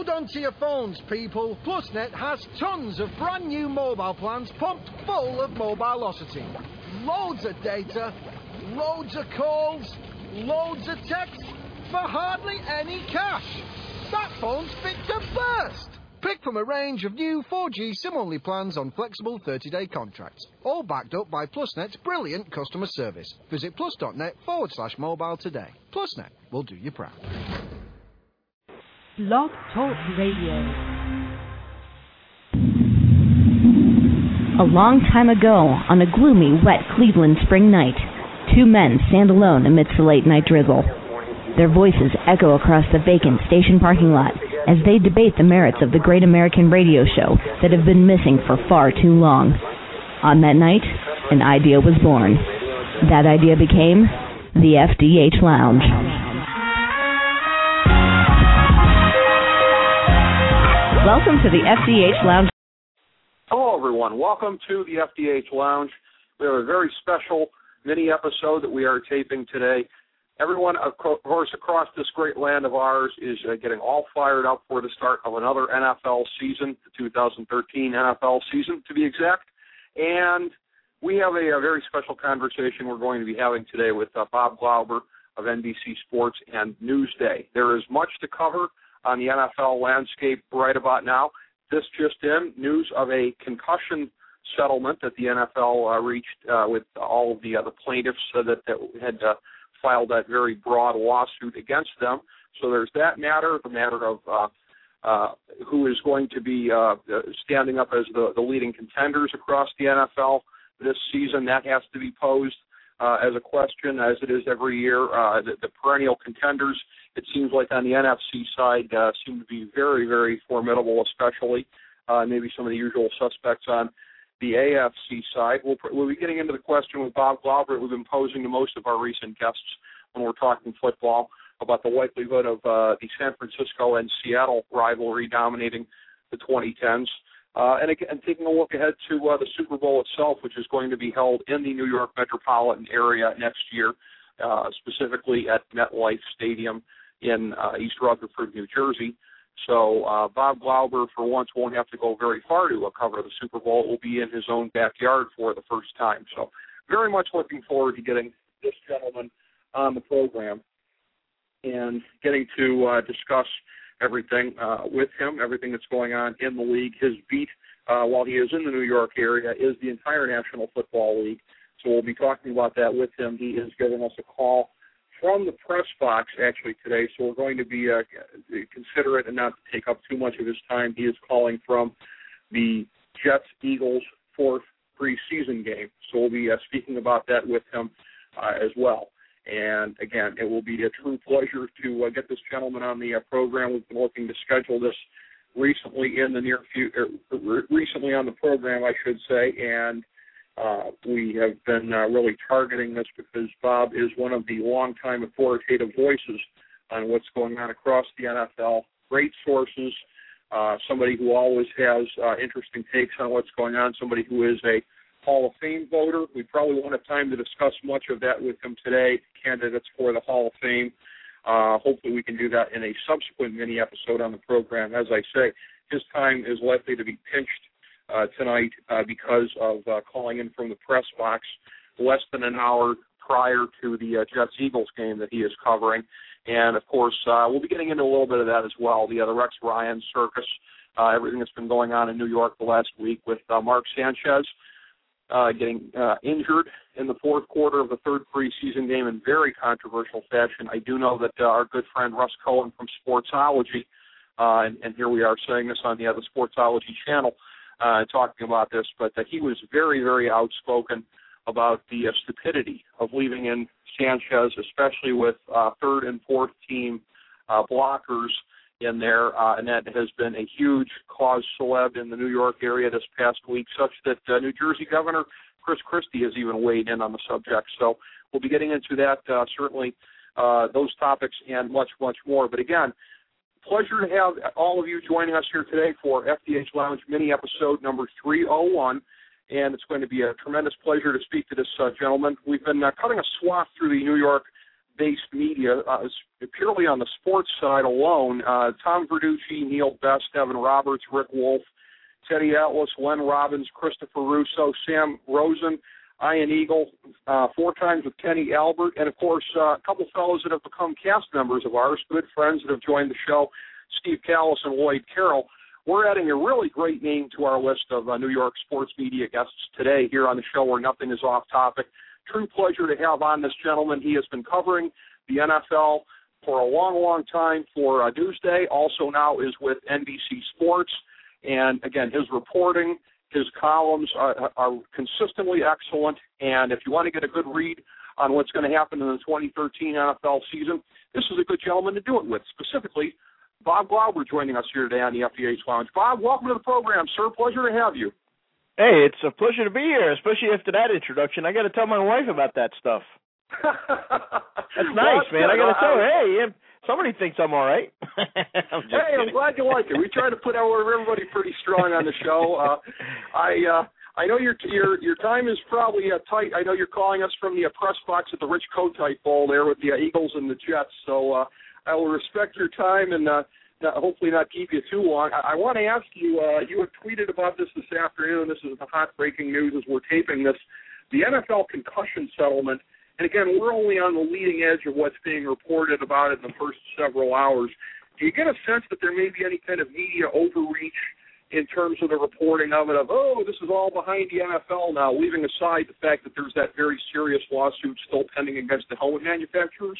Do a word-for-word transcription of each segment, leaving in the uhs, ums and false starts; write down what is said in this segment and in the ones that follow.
Hold on to your phones, people. PlusNet has tons of brand new mobile plans pumped full of mobilosity. Loads of data, loads of calls, loads of texts for hardly any cash. That phone's fit to burst. Pick from a range of new four G SIM-only plans on flexible thirty-day contracts, all backed up by PlusNet's brilliant customer service. Visit plus.net forward slash mobile today. PlusNet will do you proud. Blog Talk Radio. A long time ago, on a gloomy, wet Cleveland spring night, two men stand alone amidst the late-night drizzle. Their voices echo across the vacant station parking lot as they debate the merits of the great American radio show that have been missing for far too long. On that night, an idea was born. That idea became the F D H Lounge. Welcome to the F D H Lounge. Hello, everyone. Welcome to the F D H Lounge. We have a very special mini episode that we are taping today. Everyone, of course, across this great land of ours is uh, getting all fired up for the start of another N F L season, the two thousand thirteen N F L season, to be exact. And we have a, a very special conversation we're going to be having today with uh, Bob Glauber of N B C Sports and Newsday. There is much to cover on the N F L landscape right about now. This just in, news of a concussion settlement that the N F L uh, reached uh, with all of the other plaintiffs uh, that, that had uh, filed that very broad lawsuit against them. So there's that matter, the matter of uh, uh, who is going to be uh, standing up as the, the leading contenders across the N F L this season. That has to be posed uh, as a question, as it is every year. Uh, the, the perennial contenders, it seems like on the N F C side, uh, seem to be very, very formidable, especially uh, maybe some of the usual suspects on the A F C side. We'll, we'll be getting into the question with Bob Glauber, we've been posing to most of our recent guests when we're talking football, about the likelihood of uh, the San Francisco and Seattle rivalry dominating the twenty tens. Uh, and, again, taking a look ahead to uh, the Super Bowl itself, which is going to be held in the New York metropolitan area next year, uh, specifically at MetLife Stadium in uh, East Rutherford, New Jersey. So uh, Bob Glauber, for once, won't have to go very far to uh, cover the Super Bowl. It will be in his own backyard for the first time. So very much looking forward to getting this gentleman on the program and getting to uh, discuss everything uh, with him, everything that's going on in the league. His beat, uh, while he is in the New York area, is the entire National Football League. So we'll be talking about that with him. He is giving us a call from the press box, actually, today, so we're going to be uh, considerate and not take up too much of his time. He is calling from the Jets-Eagles fourth preseason game, so we'll be uh, speaking about that with him uh, as well. And, again, it will be a true pleasure to uh, get this gentleman on the uh, program. We've been looking to schedule this recently in the near future, recently on the program, I should say, and Uh, we have been uh, really targeting this because Bob is one of the longtime authoritative voices on what's going on across the N F L. Great sources, uh, somebody who always has uh, interesting takes on what's going on, somebody who is a Hall of Fame voter. We probably won't have time to discuss much of that with him today, candidates for the Hall of Fame. Uh, hopefully we can do that in a subsequent mini-episode on the program. As I say, his time is likely to be pinched Uh, tonight uh, because of uh, calling in from the press box less than an hour prior to the uh, Jets-Eagles game that he is covering. And, of course, uh, we'll be getting into a little bit of that as well, the, uh, the Rex Ryan circus, uh, everything that's been going on in New York the last week with uh, Mark Sanchez uh, getting uh, injured in the fourth quarter of the third preseason game in very controversial fashion. I do know that uh, our good friend Russ Cohen from Sportsology, uh, and, and here we are saying this on the, uh, the Sportsology channel, Uh, talking about this, but uh, he was very, very outspoken about the uh, stupidity of leaving in Sanchez, especially with uh, third and fourth team uh, blockers in there, uh, and that has been a huge cause celeb in the New York area this past week, such that uh, New Jersey Governor Chris Christie has even weighed in on the subject. So we'll be getting into that, uh, certainly uh, those topics and much, much more. But again, pleasure to have all of you joining us here today for F D H Lounge mini episode number three oh one, and it's going to be a tremendous pleasure to speak to this uh, gentleman. We've been uh, cutting a swath through the New York based media, uh, purely on the sports side alone. Uh, Tom Verducci, Neil Best, Evan Roberts, Rick Wolf, Teddy Atlas, Len Robbins, Christopher Russo, Sam Rosen, Ian Eagle, uh, four times with Kenny Albert, and, of course, uh, a couple fellows that have become cast members of ours, good friends that have joined the show, Steve Callis and Lloyd Carroll. We're adding a really great name to our list of uh, New York sports media guests today here on the show where nothing is off topic. True pleasure to have on this gentleman. He has been covering the N F L for a long, long time for uh, Newsday, also now is with N B C Sports. And, again, his reporting, his columns are, are consistently excellent. And if you want to get a good read on what's going to happen in the twenty thirteen N F L season, this is a good gentleman to do it with, specifically Bob Glauber joining us here today on the F D H Lounge. Bob, welcome to the program, sir. Pleasure to have you. Hey, it's a pleasure to be here, especially after that introduction. I got to tell my wife about that stuff. That's nice, well, man. I got to tell her, hey, somebody thinks I'm all right. I'm just hey, kidding. I'm glad you like it. We try to put our everybody pretty strong on the show. Uh, I uh, I know your your your time is probably uh, tight. I know you're calling us from the uh, press box at the Rich Kotite Bowl there with the uh, Eagles and the Jets. So uh, I will respect your time and uh, not, hopefully not keep you too long. I, I want to ask you. Uh, you have tweeted about this this afternoon. This is the hot breaking news as we're taping this. The N F L concussion settlement. And, again, we're only on the leading edge of what's being reported about it in the first several hours. Do you get a sense that there may be any kind of media overreach in terms of the reporting of it, of, oh, this is all behind the N F L now, leaving aside the fact that there's that very serious lawsuit still pending against the helmet manufacturers?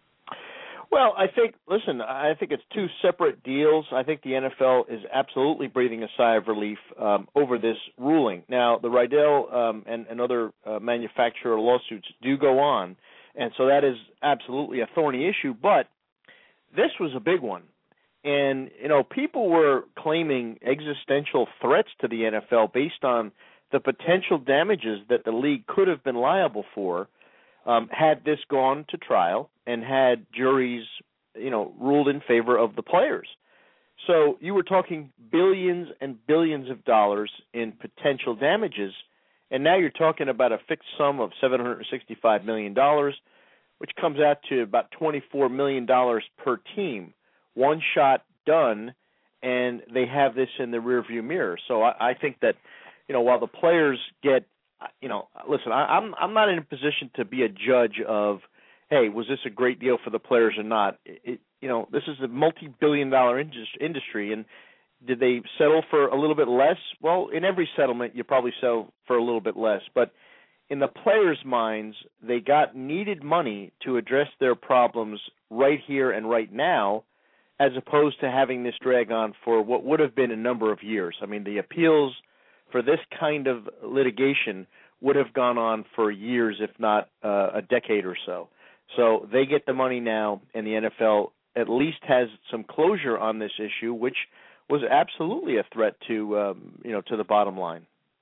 Well, I think, listen, I think it's two separate deals. I think the N F L is absolutely breathing a sigh of relief um, over this ruling. Now, the Rydell um, and, and other uh, manufacturer lawsuits do go on, and so that is absolutely a thorny issue, but this was a big one. And, you know, people were claiming existential threats to the N F L based on the potential damages that the league could have been liable for um, had this gone to trial and had juries, you know, ruled in favor of the players. So you were talking billions and billions of dollars in potential damages, and now you're talking about a fixed sum of seven hundred sixty-five million dollars, which comes out to about twenty-four million dollars per team. One shot done, and they have this in the rearview mirror. So I, I think that, you know, while the players get, you know, listen, I, I'm I'm not in a position to be a judge of, hey, was this a great deal for the players or not? It, you know, this is a multi-billion dollar industry, and did they settle for a little bit less? Well, in every settlement, you probably settle for a little bit less. But in the players' minds, they got needed money to address their problems right here and right now, as opposed to having this drag on for what would have been a number of years. I mean, the appeals for this kind of litigation would have gone on for years, if not uh, a decade or so. So they get the money now, and the N F L at least has some closure on this issue, which was absolutely a threat to um, you know to the bottom line.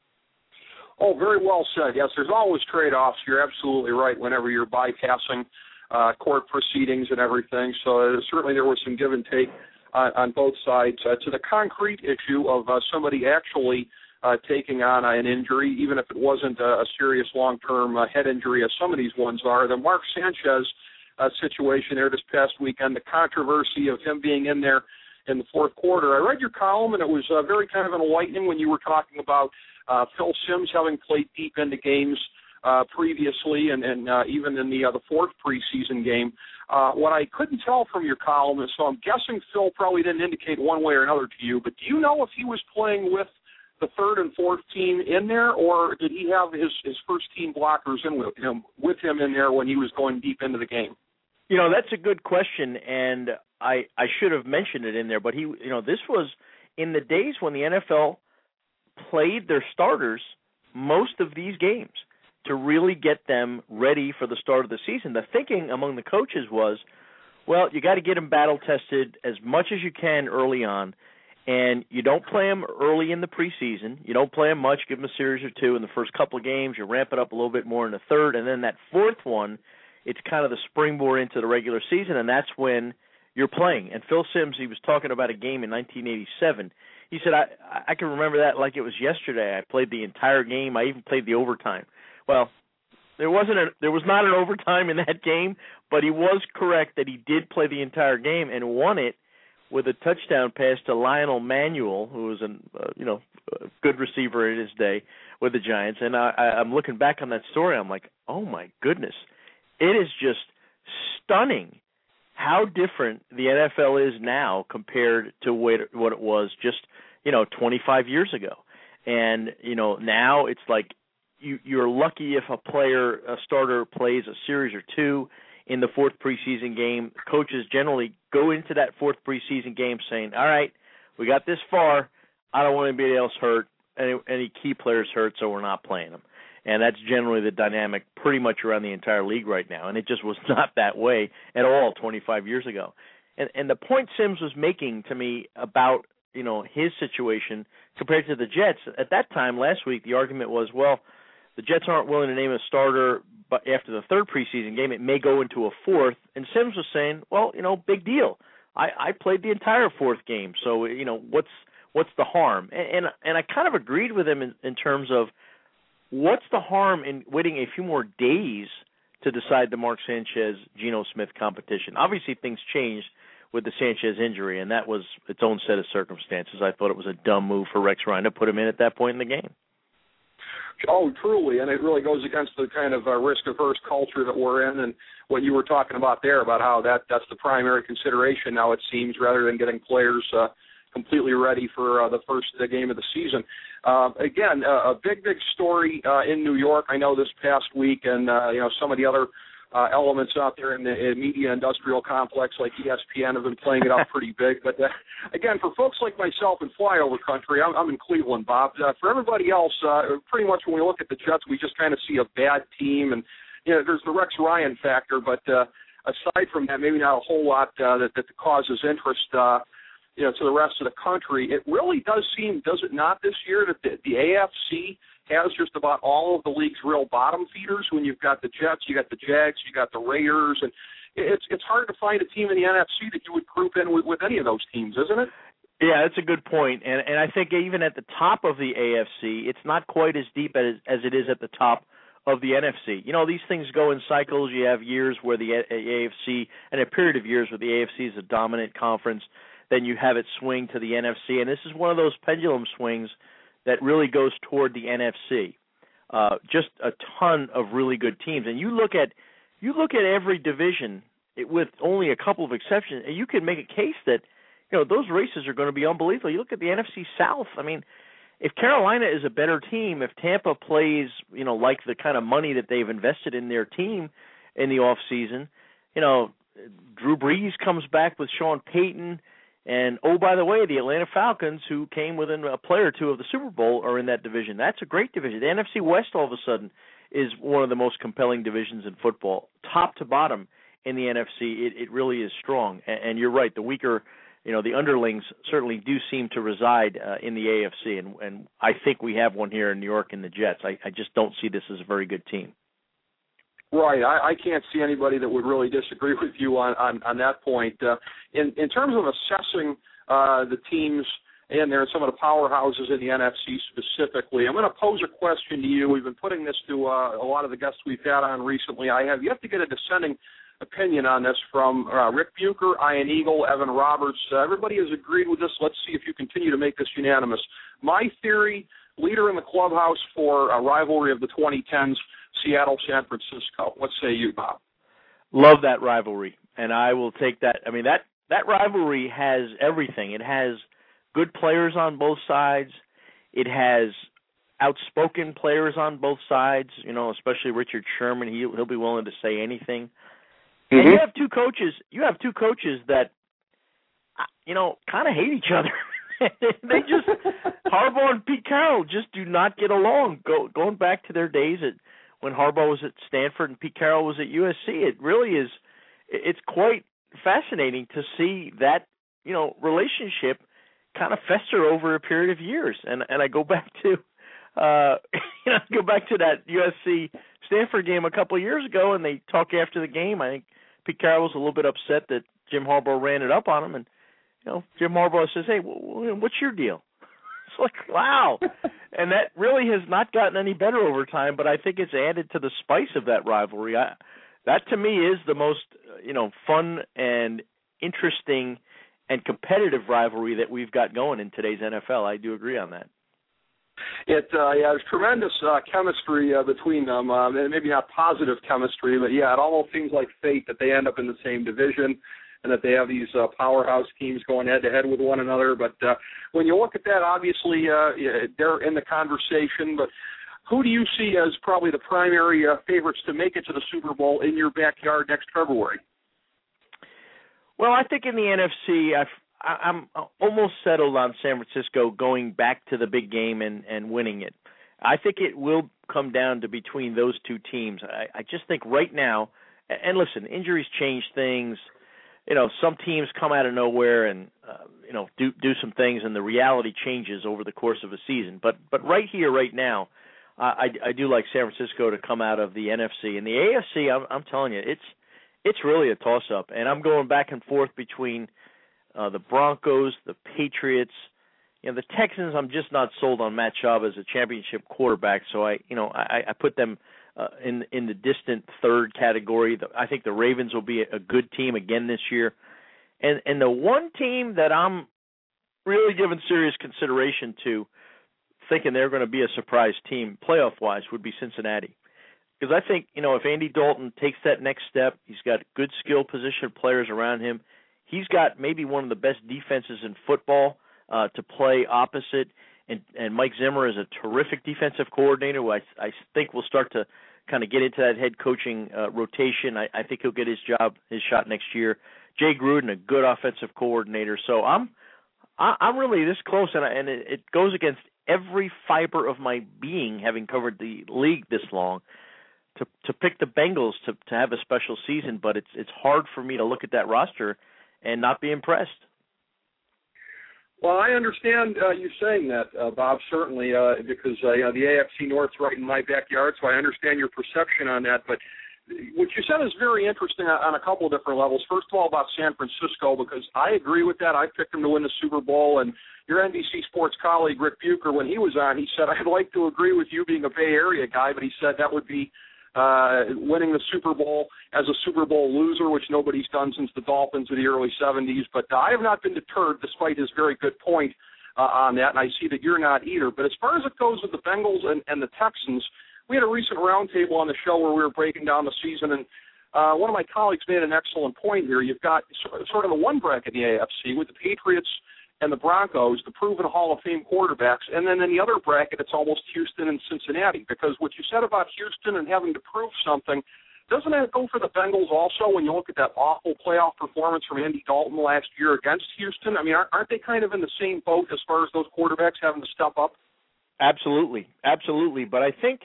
Oh, very well said. Yes, there's always trade-offs. You're absolutely right whenever you're bypassing uh, court proceedings and everything. So uh, certainly there was some give and take on, on both sides. Uh, to the concrete issue of uh, somebody actually uh, taking on an injury, even if it wasn't a, a serious long-term uh, head injury, as some of these ones are, the Mark Sanchez uh, situation there this past weekend, the controversy of him being in there in the fourth quarter. I read your column, and it was uh, very kind of enlightening when you were talking about uh, Phil Simms having played deep into games uh, previously, and, and uh, even in the uh, the fourth preseason game. Uh, what I couldn't tell from your column is, so I'm guessing Phil probably didn't indicate one way or another to you, but do you know if he was playing with the third and fourth team in there, or did he have his, his first team blockers in with him with him in there when he was going deep into the game? You know, that's a good question, and I I should have mentioned it in there, but he, you know, this was in the days when the N F L played their starters most of these games to really get them ready for the start of the season. The thinking among the coaches was, well, you got to get them battle tested as much as you can early on, and you don't play them early in the preseason. You don't play them much. Give them a series or two in the first couple of games. You ramp it up a little bit more in the third, and then that fourth one, it's kind of the springboard into the regular season, and that's when you're playing. And Phil Simms, he was talking about a game in nineteen eighty-seven. He said, I, I can remember that like it was yesterday. I played the entire game. I even played the overtime. Well, There wasn't a, there was not an overtime in that game, but he was correct that he did play the entire game and won it with a touchdown pass to Lionel Manuel, who was an uh, you know a good receiver in his day with the Giants. And I, I, I'm looking back on that story, I'm like, oh my goodness, it is just stunning how different the N F L is now compared to what it was just you know twenty-five years ago. And you know now it's like you, you're lucky if a player, a starter, plays a series or two in the fourth preseason game. Coaches generally go into that fourth preseason game saying, all right, we got this far. I don't want anybody else hurt, any, any key players hurt, so we're not playing them. And that's generally the dynamic pretty much around the entire league right now. And it just was not that way at all twenty-five years ago. And, and the point Sims was making to me about, you know, his situation compared to the Jets, at that time last week, the argument was, well, the Jets aren't willing to name a starter, but after the third preseason game, it may go into a fourth. And Sims was saying, well, you know, big deal. I, I played the entire fourth game, so, you know, what's what's the harm? And and, and I kind of agreed with him in, in terms of what's the harm in waiting a few more days to decide the Mark Sanchez-Geno Smith competition. Obviously, things changed with the Sanchez injury, and that was its own set of circumstances. I thought it was a dumb move for Rex Ryan to put him in at that point in the game. Oh, truly, and it really goes against the kind of uh, risk-averse culture that we're in, and what you were talking about there about how that that's the primary consideration now, it seems, rather than getting players uh, completely ready for uh, the first uh, game of the season. Uh, again, uh, a big, big story uh, in New York, I know, this past week, and uh, you know some of the other uh, elements out there in the in media industrial complex like E S P N have been playing it up pretty big. But uh, again, for folks like myself in flyover country, I'm, I'm in Cleveland, Bob. Uh, for everybody else, uh, pretty much when we look at the Jets, we just kind of see a bad team, and you know, there's the Rex Ryan factor. But uh, aside from that, maybe not a whole lot uh, that, that causes interest. Uh, you know, to the rest of the country. It really does seem, does it not, this year that the, the A F C has just about all of the league's real bottom feeders. When you've got the Jets, you got the Jags, you got the Raiders, and it's it's hard to find a team in the N F C that you would group in with, with any of those teams, isn't it? Yeah, that's a good point. And and I think even at the top of the A F C, it's not quite as deep as as it is at the top of the N F C. You know, these things go in cycles. You have years where the A F C, and a period of years where the A F C is a dominant conference. Then you have it swing to the N F C, and this is one of those pendulum swings that really goes toward the N F C. Uh, just a ton of really good teams, and you look at you look at every division it, with only a couple of exceptions, and you can make a case that you know those races are going to be unbelievable. You look at the N F C South. I mean, if Carolina is a better team, if Tampa plays, you know, like the kind of money that they've invested in their team in the off season, you know, Drew Brees comes back with Sean Payton. And, oh, by the way, the Atlanta Falcons, who came within a play or two of the Super Bowl, are in that division. That's a great division. The N F C West, all of a sudden, is one of the most compelling divisions in football. Top to bottom in the N F C, it, it really is strong. And, and you're right, the weaker, you know, the underlings certainly do seem to reside uh, in the A F C. And, and I think we have one here in New York in the Jets. I, I just don't see this as a very good team. Right. I, I can't see anybody that would really disagree with you on, on, on that point. Uh, in, in terms of assessing uh, the teams in there, some of the powerhouses in the N F C specifically, I'm going to pose a question to you. We've been putting this to uh, a lot of the guests we've had on recently. I have yet to get a dissenting opinion on this from uh, Rick Bucher, Ian Eagle, Evan Roberts. Uh, everybody has agreed with this. Let's see if you continue to make this unanimous. My theory, leader in the clubhouse for a rivalry of the twenty tens, Seattle, San Francisco. What say you, Bob? Love that rivalry, and I will take that. I mean, that, that rivalry has everything. It has good players on both sides. It has outspoken players on both sides, you know, especially Richard Sherman. He, he'll be willing to say anything. Mm-hmm. And you have two coaches. You have two coaches that, you know, kind of hate each other. They just, Harbaugh and Pete Carroll just do not get along. Go, going back to their days at when Harbaugh was at Stanford and Pete Carroll was at U S C, it really is, it's quite fascinating to see that, you know, relationship kind of fester over a period of years. And and I go back to, uh, you know, go back to that U S C Stanford game a couple of years ago, and they talk after the game. I think Pete Carroll was a little bit upset that Jim Harbaugh ran it up on him, and you know, Jim Harbaugh says, "Hey, what's your deal?" It's like, wow. And that really has not gotten any better over time, but I think it's added to the spice of that rivalry. I, that, to me, is the most, you know, fun and interesting and competitive rivalry that we've got going in today's N F L. I do agree on that. It uh, yeah, there's tremendous uh, chemistry uh, between them, um, and maybe not positive chemistry, but yeah, it almost seems like fate that they end up in the same division and that they have these uh, powerhouse teams going head to head with one another. But uh, when you look at that, obviously uh, they're in the conversation. But who do you see as probably the primary uh, favorites to make it to the Super Bowl in your backyard next February? Well, I think in the N F C, I've I'm almost settled on San Francisco going back to the big game and, and winning it. I think it will come down to between those two teams. I, I just think right now, and listen, injuries change things. You know, some teams come out of nowhere and, uh, you know, do do some things, and the reality changes over the course of a season. But but right here, right now, uh, I, I do like San Francisco to come out of the N F C. And the A F C, I'm, I'm telling you, it's it's really a toss-up. And I'm going back and forth between Uh, the Broncos, the Patriots, you know, the Texans. I'm just not sold on Matt Schaub as a championship quarterback, so I, you know, I, I put them uh, in in the distant third category. The, I think the Ravens will be a, a good team again this year, and and the one team that I'm really giving serious consideration to, thinking they're going to be a surprise team playoff wise, would be Cincinnati, because I think, you know, if Andy Dalton takes that next step, he's got good skill position players around him. He's got maybe one of the best defenses in football uh, to play opposite, and, and Mike Zimmer is a terrific defensive coordinator who I, I think will start to kind of get into that head coaching uh, rotation. I, I think he'll get his job, his shot next year. Jay Gruden, a good offensive coordinator. So I'm I, I'm really this close, and, I, and it, it goes against every fiber of my being, having covered the league this long, to to pick the Bengals to, to have a special season. But it's it's hard for me to look at that roster and not be impressed. Well, I understand uh, you saying that, uh, Bob, certainly, uh, because uh, you know, the A F C North's right in my backyard, so I understand your perception on that. But what you said is very interesting on a couple of different levels. First of all, about San Francisco, because I agree with that. I picked them to win the Super Bowl, and your N B C Sports colleague, Rick Bucher, when he was on, he said, I'd like to agree with you being a Bay Area guy, but he said that would be Uh, winning the Super Bowl as a Super Bowl loser, which nobody's done since the Dolphins of the early seventies. But uh, I have not been deterred, despite his very good point uh, on that, and I see that you're not either. But as far as it goes with the Bengals and, and the Texans, we had a recent roundtable on the show where we were breaking down the season, and uh, one of my colleagues made an excellent point here. You've got sort of the one bracket in the A F C with the Patriots and the Broncos, the proven Hall of Fame quarterbacks, and then in the other bracket, it's almost Houston and Cincinnati, because what you said about Houston and having to prove something, doesn't that go for the Bengals also when you look at that awful playoff performance from Andy Dalton last year against Houston? I mean, aren't they kind of in the same boat as far as those quarterbacks having to step up? Absolutely, absolutely. But I think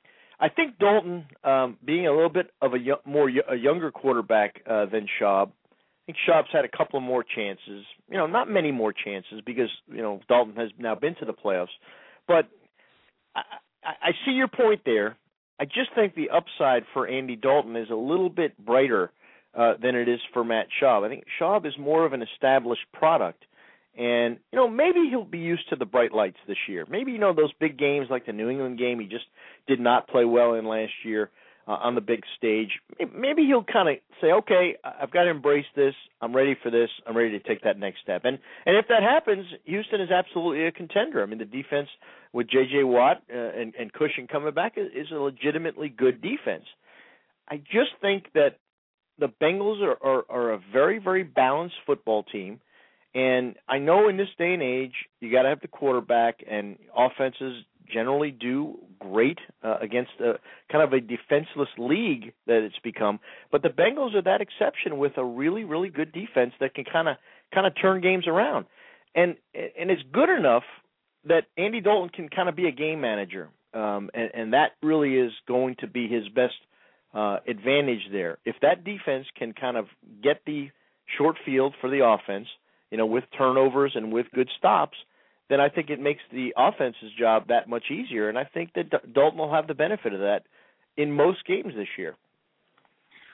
I think Dalton, um, being a little bit of a yo- more a younger quarterback uh, than Schaub, I think Schaub's had a couple more chances. You know, not many more chances because, you know, Dalton has now been to the playoffs. But I, I, I see your point there. I just think the upside for Andy Dalton is a little bit brighter uh, than it is for Matt Schaub. I think Schaub is more of an established product. And, you know, maybe he'll be used to the bright lights this year. Maybe, you know, those big games like the New England game he just did not play well in last year. Uh, on the big stage, maybe he'll kind of say, okay, I've got to embrace this. I'm ready for this. I'm ready to take that next step. And and if that happens, Houston is absolutely a contender. I mean, the defense with J J. Watt uh, and, and Cushing coming back is, is a legitimately good defense. I just think that the Bengals are, are, are a very, very balanced football team. And I know in this day and age, you got to have the quarterback, and offenses generally do great uh, against a, kind of a defenseless league that it's become. But the Bengals are that exception with a really, really good defense that can kind of kind of turn games around. And and it's good enough that Andy Dalton can kind of be a game manager, um, and, and that really is going to be his best uh, advantage there. If that defense can kind of get the short field for the offense, you know, with turnovers and with good stops, then I think it makes the offense's job that much easier. And I think that Dalton will have the benefit of that in most games this year.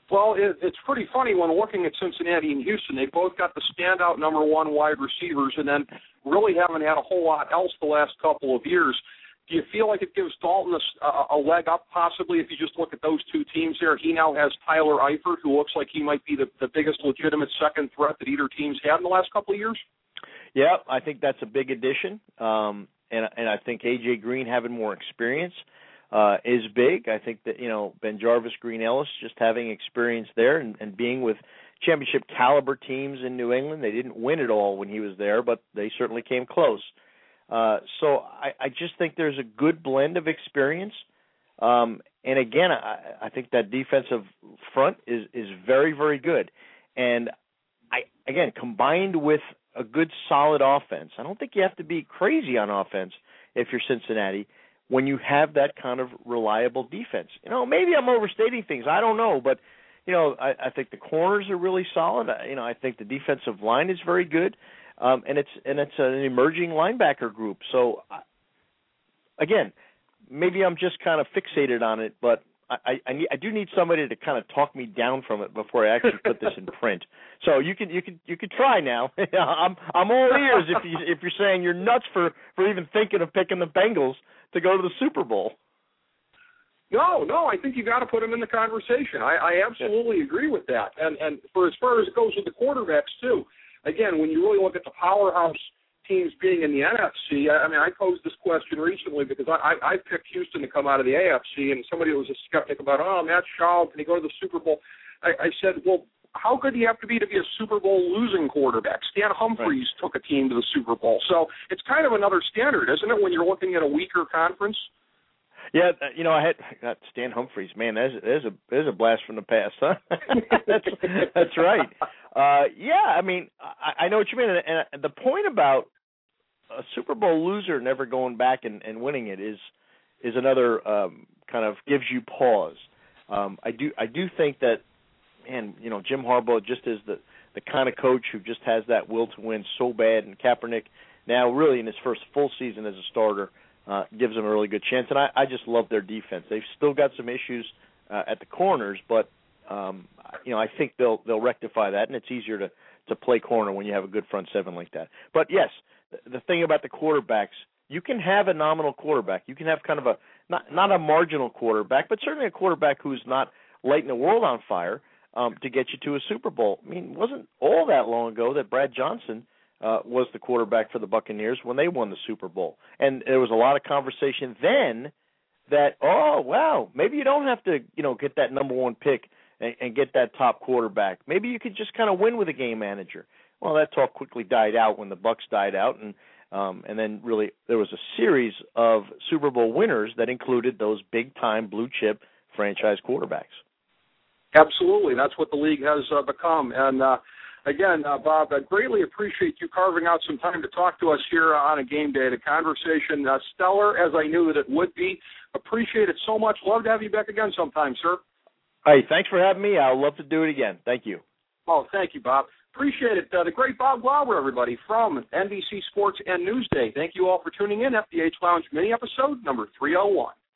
Well, it, it's pretty funny when looking at Cincinnati and Houston. They both got the standout number one wide receivers and then really haven't had a whole lot else the last couple of years. Do you feel like it gives Dalton a, a leg up possibly if you just look at those two teams there? He now has Tyler Eifert, who looks like he might be the, the biggest legitimate second threat that either team's had in the last couple of years. Yeah, I think that's a big addition, um, and and I think A J Green having more experience uh, is big. I think that, you know, Ben Jarvis, Green Ellis, just having experience there and, and being with championship caliber teams in New England. They didn't win it all when he was there, but they certainly came close. Uh, so I, I just think there's a good blend of experience. Um, and again, I, I think that defensive front is, is very, very good. And I, again, combined with a good solid offense, I don't think you have to be crazy on offense if you're Cincinnati when you have that kind of reliable defense. You know, maybe I'm overstating things. I don't know, but you know, I, I think the corners are really solid. I, you know, I think the defensive line is very good, um, and it's and it's an emerging linebacker group. So, uh, again, maybe I'm just kind of fixated on it, but I, I, need, I do need somebody to kind of talk me down from it before I actually put this in print. So you can you can you can try now. I'm I'm all ears if you if you're saying you're nuts for, for even thinking of picking the Bengals to go to the Super Bowl. No, no, I think you got to put them in the conversation. I, I absolutely agree with that. And and for as far as it goes with the quarterbacks too, again, when you really look at the powerhouse teams being in the N F C, I, I mean, I posed this question recently because I, I, I picked Houston to come out of the A F C, and somebody was a skeptic about, oh, Matt Schaub, can he go to the Super Bowl? I, I said, well, how good do you have to be to be a Super Bowl losing quarterback? Stan Humphries right. took a team to the Super Bowl. So it's kind of another standard, isn't it, when you're looking at a weaker conference? Yeah, you know, I had got Stan Humphries. Man, there's, there's a there's a blast from the past, huh? that's that's right. Uh, yeah, I mean, I, I know what you mean, and, and the point about a Super Bowl loser never going back and, and winning it is is another um, kind of gives you pause. Um, I do I do think that, man, you know, Jim Harbaugh just is the the kind of coach who just has that will to win so bad, and Kaepernick now really in his first full season as a starter. Uh, gives them a really good chance, and I, I just love their defense. They've still got some issues uh, at the corners, but um, you know I think they'll they'll rectify that, and it's easier to, to play corner when you have a good front seven like that. But yes, the, the thing about the quarterbacks, you can have a nominal quarterback. You can have kind of a not not a marginal quarterback, but certainly a quarterback who's not lighting the world on fire um, to get you to a Super Bowl. I mean, it wasn't all that long ago that Brad Johnson Uh, was the quarterback for the Buccaneers when they won the Super Bowl. And there was a lot of conversation then that, oh, wow, maybe you don't have to, you know, get that number one pick and, and get that top quarterback. Maybe you could just kind of win with a game manager. Well, that talk quickly died out when the Bucs died out, and um, and then really there was a series of Super Bowl winners that included those big-time blue-chip franchise quarterbacks. Absolutely. That's what the league has uh, become. And, uh, Again, uh, Bob, I greatly appreciate you carving out some time to talk to us here on a game day. The conversation, uh, stellar, as I knew that it would be. Appreciate it so much. Love to have you back again sometime, sir. Hey, thanks for having me. I'll love to do it again. Thank you. Oh, thank you, Bob. Appreciate it. Uh, the great Bob Glauber, everybody, from N B C Sports and Newsday. Thank you all for tuning in. F D H Lounge mini episode number three oh one.